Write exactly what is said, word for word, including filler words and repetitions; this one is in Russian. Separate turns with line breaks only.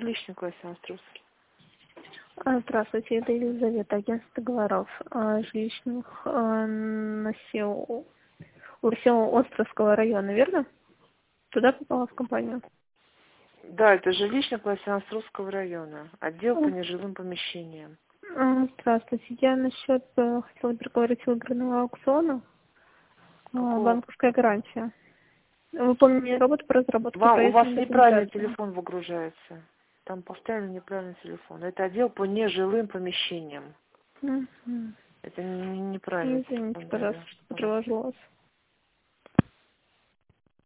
жилищный классный струс.
А, Здравствуйте, это Елизавета, агентство договоров а, жилищных а, на село, у село Островского района, верно? Туда попала в компанию.
Да, это жилищный классный Остросского района. Отдел по
А,
нежилым помещениям.
а, Здравствуйте, я насчет э, хотела переговорить выигранного аукциона. А,
Какого?
банковская гарантия. Выполнение работы по разработке
Вам, у вас
проектной
неправильный
документации.
телефон выгружается. Там поставили неправильный телефон. Это отдел по нежилым помещениям.
Мгм.
Это не- неправильный
Извините,
телефон,
пожалуйста,
да.
что потревожила вас.